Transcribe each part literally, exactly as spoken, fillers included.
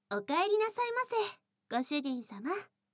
おかえりなさいませ、ご主人様。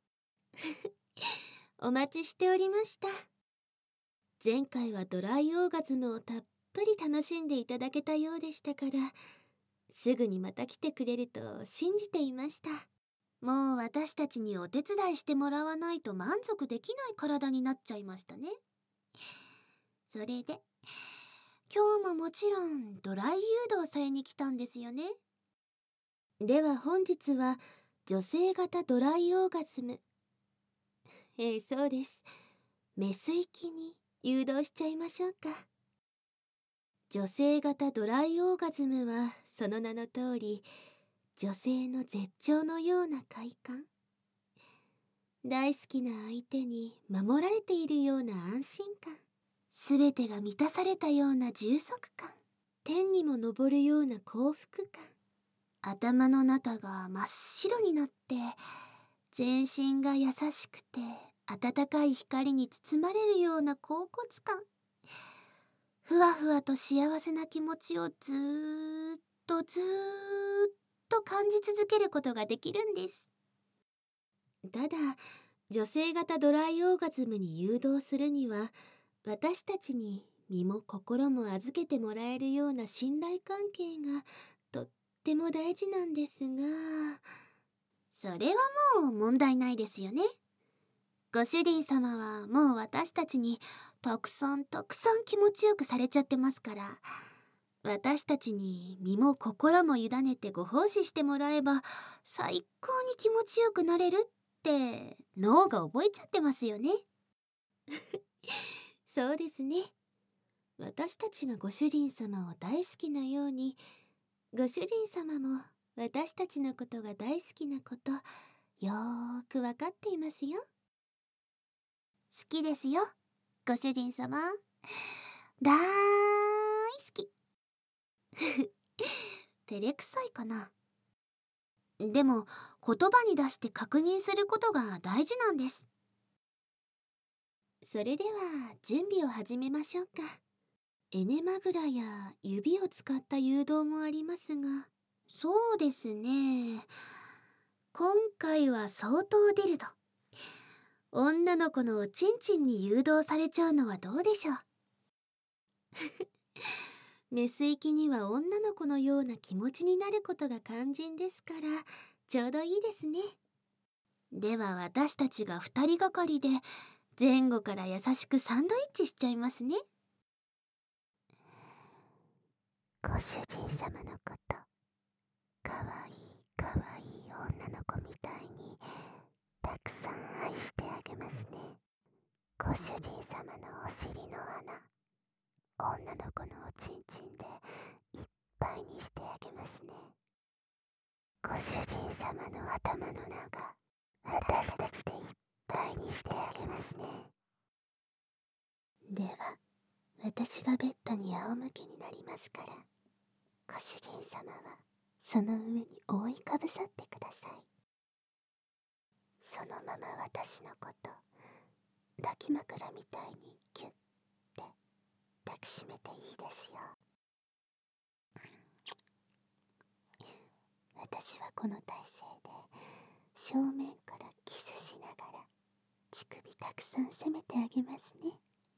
お待ちしておりました。前回はドライオーガズムをたっぷり楽しんでいただけたようでしたから、すぐにまた来てくれると信じていました。もう私たちにお手伝いしてもらわないと満足できない体になっちゃいましたね。それで、今日ももちろんドライ誘導されに来たんですよね。では本日は女性型ドライオーガズム。ええ、そうです。メス域に誘導しちゃいましょうか。女性型ドライオーガズムはその名の通り、女性の絶頂のような快感。大好きな相手に守られているような安心感。すべてが満たされたような充足感。天にも昇るような幸福感。頭の中が真っ白になって、全身が優しくて温かい光に包まれるような恍惚感。ふわふわと幸せな気持ちをずーっとずーっと感じ続けることができるんです。ただ、女性型ドライオーガズムに誘導するには、私たちに身も心も預けてもらえるような信頼関係がとっても大事なんですが、それはもう問題ないですよね。ご主人様はもう私たちにたくさんたくさん気持ちよくされちゃってますから、私たちに身も心も委ねてご奉仕してもらえば最高に気持ちよくなれるって脳が覚えちゃってますよね。そうですね。私たちがご主人様を大好きなように、ご主人様も私たちのことが大好きなこと、よーくわかっていますよ。好きですよ、ご主人様。だーい好き。照れくさいかな。でも言葉に出して確認することが大事なんです。それでは準備を始めましょうか。エネマグラや指を使った誘導もありますが、そうですね。今回は相当ディルド。女の子のおちんちんに誘導されちゃうのはどうでしょう。メス域には女の子のような気持ちになることが肝心ですから、ちょうどいいですね。では私たちが二人がかりで前後から優しくサンドイッチしちゃいますね。 ご主人様のこと、かわいいかわいい女の子みたいにたくさん愛してあげますね。ご主人様のお尻の穴、女の子のおちんちんでいっぱいにしてあげますね。ご主人様の頭の中、私たちでいっぱいにしてあげますね。では、私がベッドに仰向けになりますから、ご主人様はその上に覆いかぶさってください。そのまま私のこと抱き枕みたいにキュッて抱きしめていいですよ。私はこの体勢で正面からキスしながら乳首たくさん攻めてあげますね。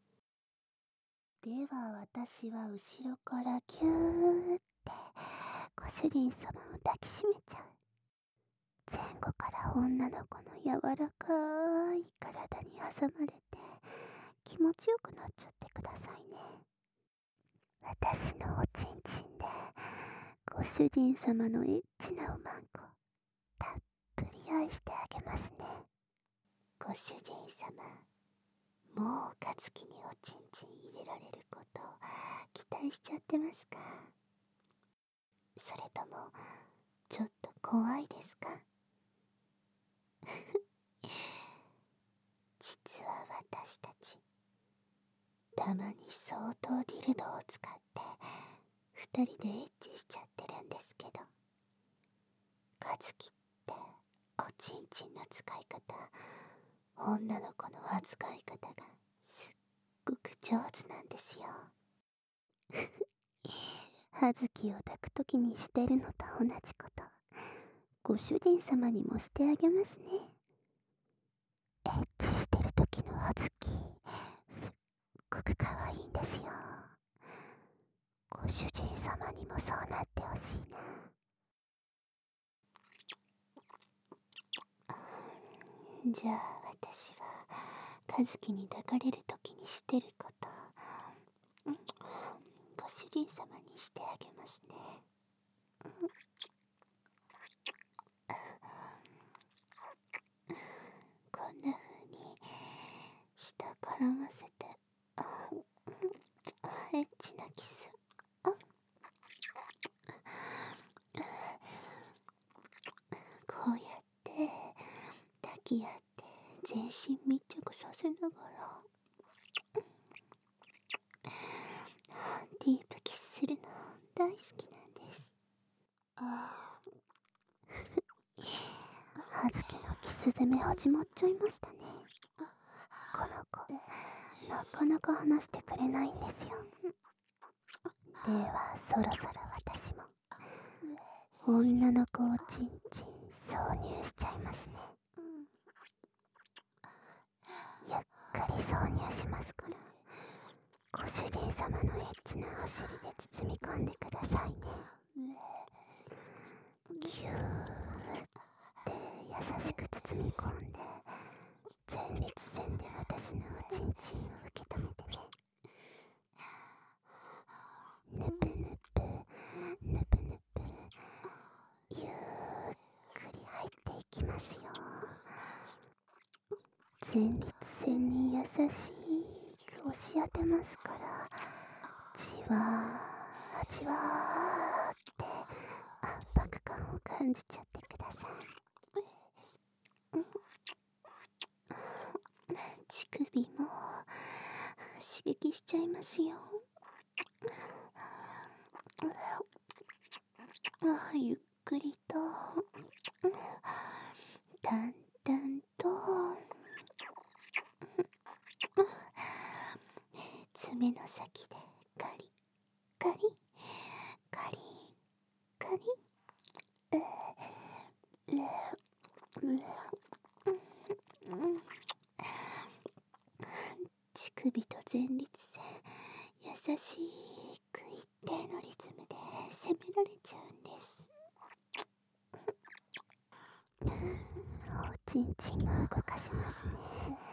では私は後ろからキューってご主人様を抱きしめちゃう。前後から女の子の柔らかい体に挟まれて気持ちよくなっちゃってくださいね。私のおちんちんでご主人様のエッチなおまんこたっぷり愛してあげますね。ご主人様、もうかつきにおちんちん入れられること期待しちゃってますか？それともちょっと怖いですか？実は私たちたまに相当ディルドを使って二人でエッチしちゃってるんですけど、かつきっておちんちんの使い方、女の子の扱い方がすっごく上手なんですよ。葉月を抱くときにしてるのと同じことご主人様にもしてあげますね。エッチしてる時の葉月、すっごく可愛いんですよ。ご主人様にもそうなってほしいな。じゃあ私は和樹に抱かれる時にしてること、ご主人様にしてあげますね。こんな風に舌絡ませてエッチなキス、こうやって抱き合って全身密着させながらディープキスするの大好きなんです。あ葉月のキス攻め始まっちゃいましたね。この子なかなか話してくれないんですよ。ではそろそろ私も女の子をちんちん挿入しちゃいますね。ゆっくり挿入しますから、ご主人様のエッチなお尻で包み込んでくださいね。ギューって優しく包み込んで、前立腺で私のおちんちんを受け止めてね。ぬぷぬぷぬぷぬぷ、ゆっくり入っていきますよ。前立腺に優しく押し当てますから、じわーじわーって圧迫感を感じちゃってください。乳首も刺激しちゃいますよ。あ、ゆっくりと淡々と爪の先でカリカリカリカリ、乳首と前立腺優しく一定のリズムで攻められちゃうんです。おちんちんも動かしますね。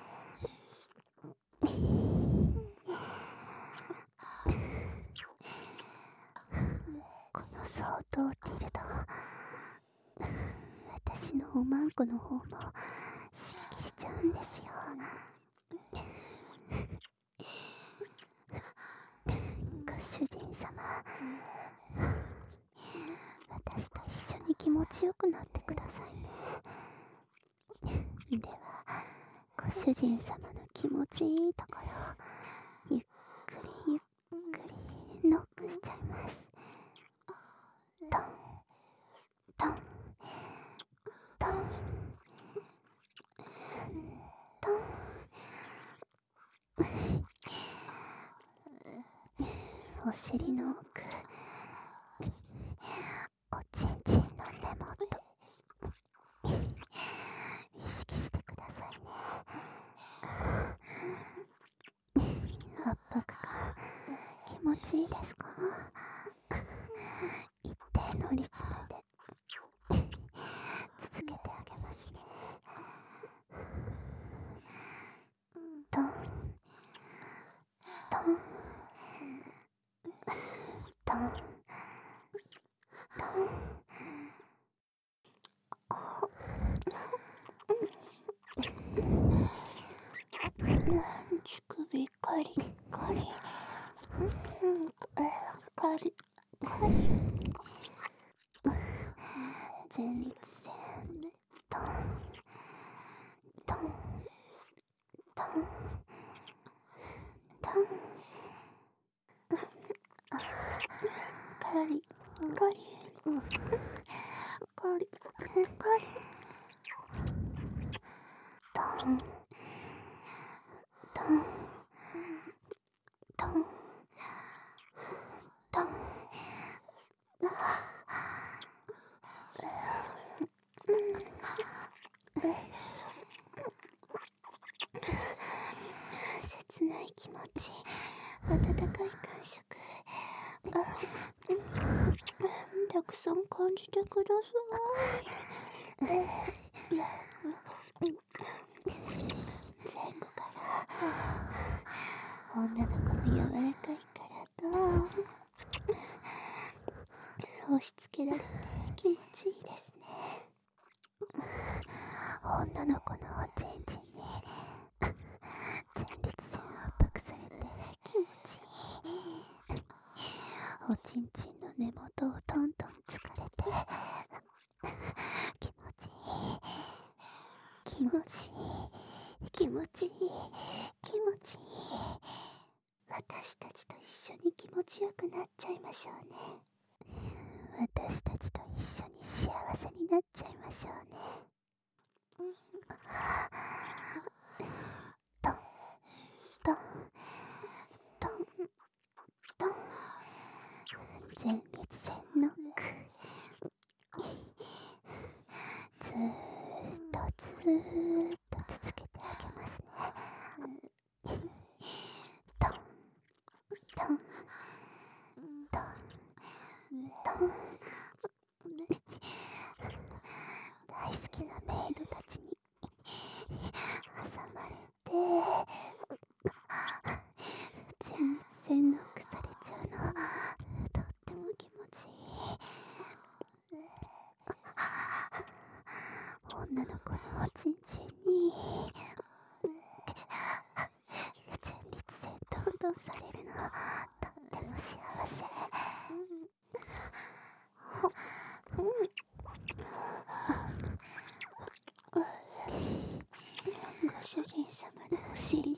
この相当ティルド、私のおまんこの方も刺激しちゃうんですよ。ご主人様、私と一緒に気持ちよくなってくださいね。ではご主人様の気持ちいいところをゆっくりゆっくりノックしちゃいます。トントントントン、お尻の奥、おちんちんの根元意識してくださいね。圧迫感気持ちいいですか？一定のリズムで続けてあげますね。トントントントン、乳首カリカリカリカリ、前立腺トントントントン、カリカリカリカリ、トントントントン、 さん感じてください。前後から女の子の柔らかい体押し付けられて気持ちいいですね。女の子のおちんちんに前立腺圧迫されて気持ちいい。おちんちんの根元をトントンつかれて気持ちいい気持ちいい気持ちいい気持ちいい。私たちと一緒に気持ちよくなっちゃいましょうね。私たちと一緒に幸せになっちゃいましょうね。トントントントン。前立腺ノック。ずーっとずーっと続けてあげますね。トントントントン。大好きなメイドたちに挟まれて前立腺ノックされちゃうのとっても気持ちいい。女の子のおちんちんに前立腺トントンされるのとっても幸せ。ご主人様のお尻の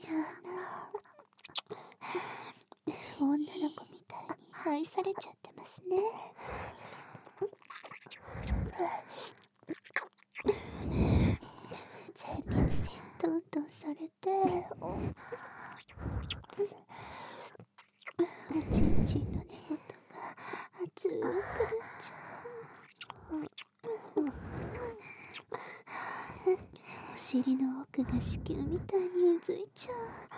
穴、女の子みたいに愛されちゃってますね。前立腺トントンされておちんちんの根元が熱くなっちゃう。お尻の奥が子宮みたいにうずいちゃう。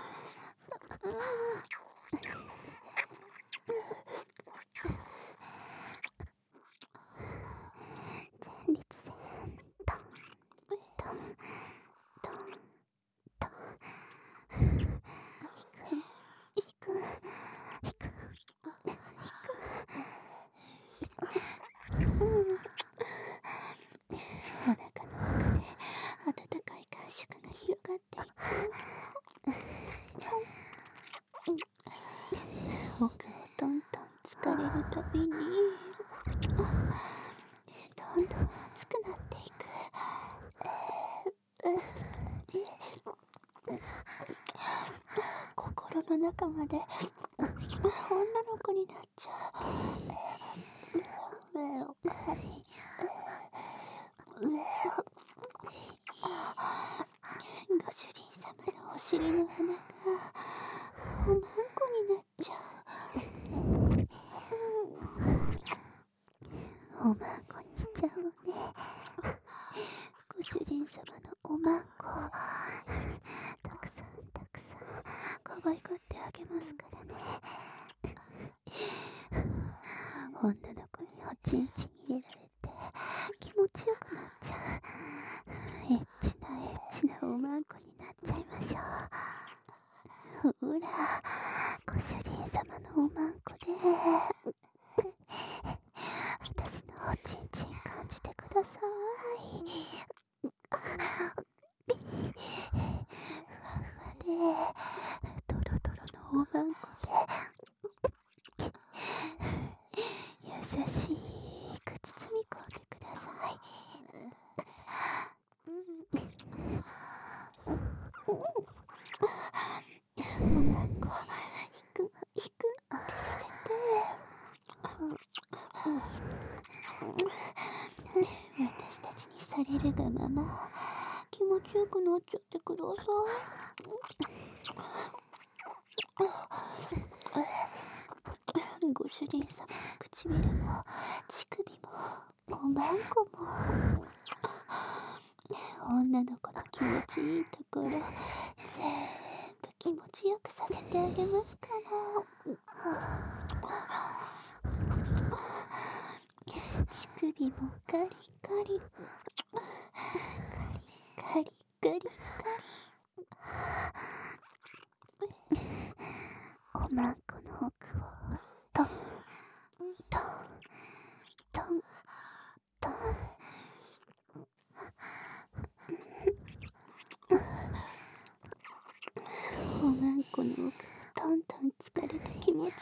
前立腺トントントントン。引く引く引く引く。お腹の奥で温かい感触が広がっていく。奥をトントンつかれるたびにどんどん熱くなっていく。心の中まで女の子になっちゃう。ご主人様のお尻の穴がおまんこになっちゃう。おまんこにしちゃおうね。ご主人様のおまんこたくさんたくさん可愛がってあげますからね。女の子におちんちん入れられて気持ちよくなっちゃう。エッチなエッチなおまんこになっちゃいましょう。ほら、ご主人様のおまんこで私のおちんちん感じてください。ふわふわでドロドロのおまんこで優しく包み込んでください。おまんこ引く引くってさせて私たちにされるがまま気持ちよくなっちゃってください。ご主人様の唇も乳首もおまんこも女の子の気持ちいいところ全部気持ちよくさせてあげますから。乳首もカリカリカリカリカリおまんこの奥をトントントントンおまんこの奥がトントン疲れて気持ちいい。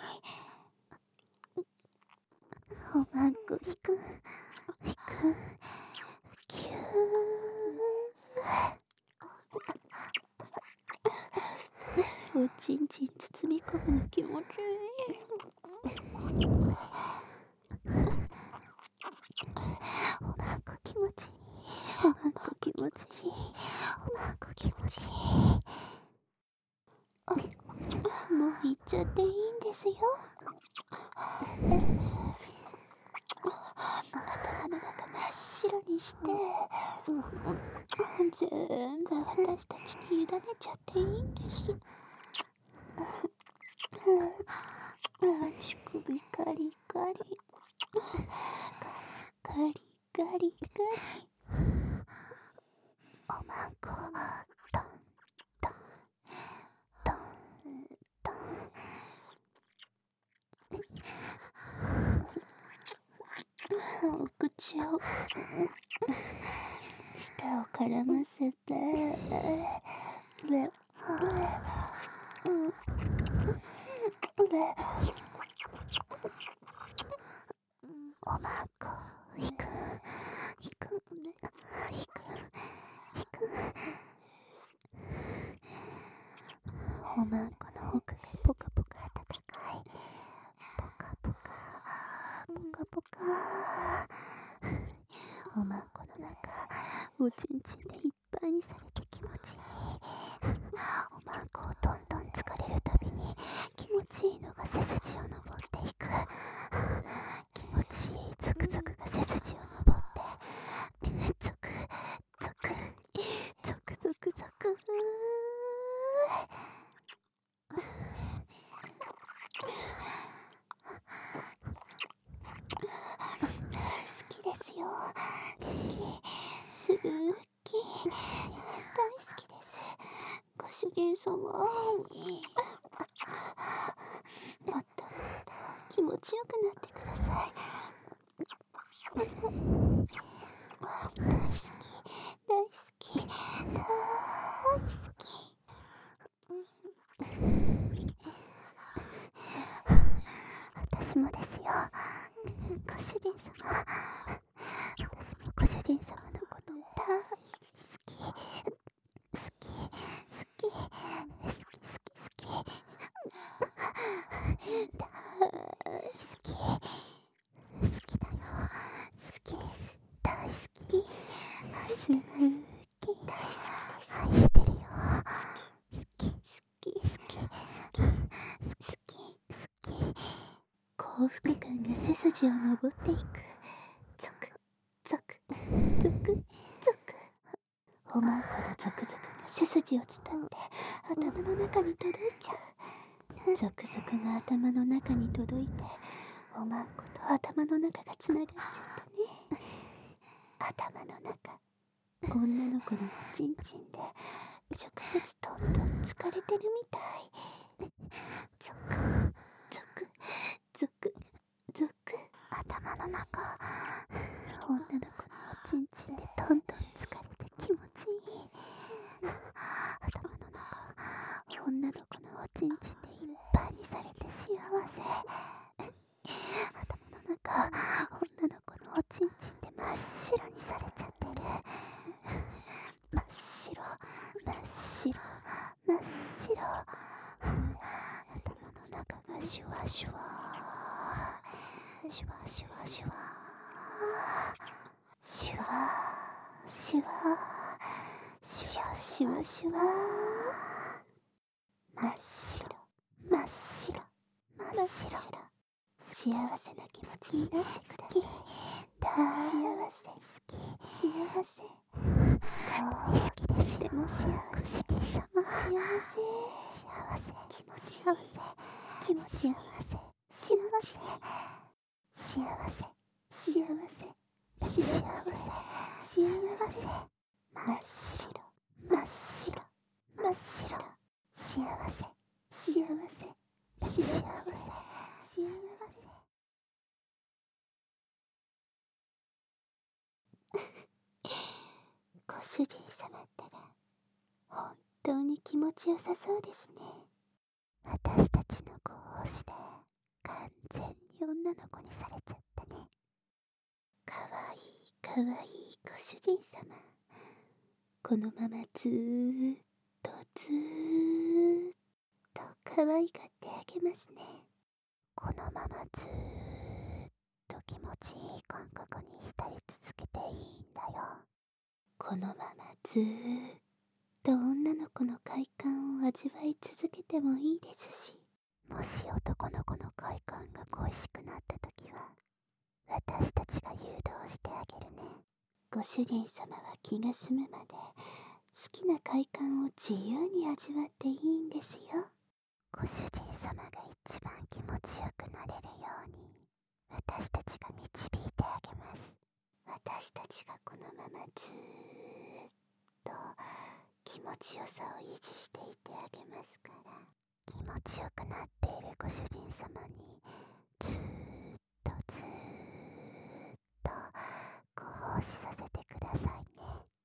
おまんこひくひくキューおちんちん包み込むの気持ちいい。おまんこ気持ちいい。おまんこ気持ちいい。おまんこ気持ちいい。もう行っちゃっていいんですよ。頭の中真っ白にして、全部私たちに委ねちゃっていいんです。足首カリカリカリカリカリ。おまんこトントントントン。お口を舌を絡ませてでおまんこひくひくひくひく。おまんこの奥がポカポカ温かい。ポカポカポカポカ。おまんこの中おちんちんでいっぱいにされて気持ちいい。おまんこをどんどん疲れるたびに気持ちいいのが背筋を登っていく。気持ちいいゾクゾクが背筋を登ってゾクゾクゾクゾクゾク。好きですよ。好き好き大好きです。ご主人様、もっともっと気持ちよくなってください。大好き大好き大好き。私もですよ。ご主人様、私もご主人様のこと大好き好き好き好き好き好き大好き好きだよ。好きです。大好き好き大好きです。愛してるよ。好き好き好き好き好き好き。幸福感が背筋を登っていく。ゾクゾクゾクゾク。おまんこのゾクゾクが背筋を伝って頭の中に届いちゃう。ゾクゾクが頭の中に届いておまんこと頭の中がつながっちゃったね。頭の中、女の子のおちんちんで直接どんどん疲れてるみたい。ゾクゾクゾクゾク。頭の中、女の子のおちんちんでどんどん疲れて気持ちいい。頭の中、女の子のおちんちんでいっぱいにされて幸せ。頭の中、女の子のおちんちんで真っ白にされちゃってる。真っ白真っ白真っ白。頭の中がシュワシュワシュワシュワシュワシュワシュワシュワシュワシュワ。真っ白真っ白真っ白。幸せな気持ちになってください。幸せ好き幸せ大好きですよ。でも幸せ。ご主人様幸せ幸せ気持ち幸せ気持ち幸せ幸せ幸せ幸せ幸せ、幸せ、真っ白、真っ白、真っ白、幸せ、幸せ、幸せ、幸せ。ご主人様ったら本当に気持ちよさそうですね。私たちの子をして完全に女の子にされちゃったね。かわいいかわいいご主人様、このままずーっとずーっと可愛がってあげますね。このままずーっと気持ちいい感覚に浸り続けていいんだよ。このままずーっと女の子の快感を味わい続けてもいいですし、もし男の子の快感が恋しくなった時は私たちが誘導してあげるね。ご主人様は気が済むまで好きな快感を自由に味わっていいんですよ。ご主人様が一番気持ちよくなれるように私たちが導いてあげます。私たちがこのままずーっと気持ちよさを維持していてあげますから、気持ちよくなっているご主人様にずーっとずーっとご奉仕させて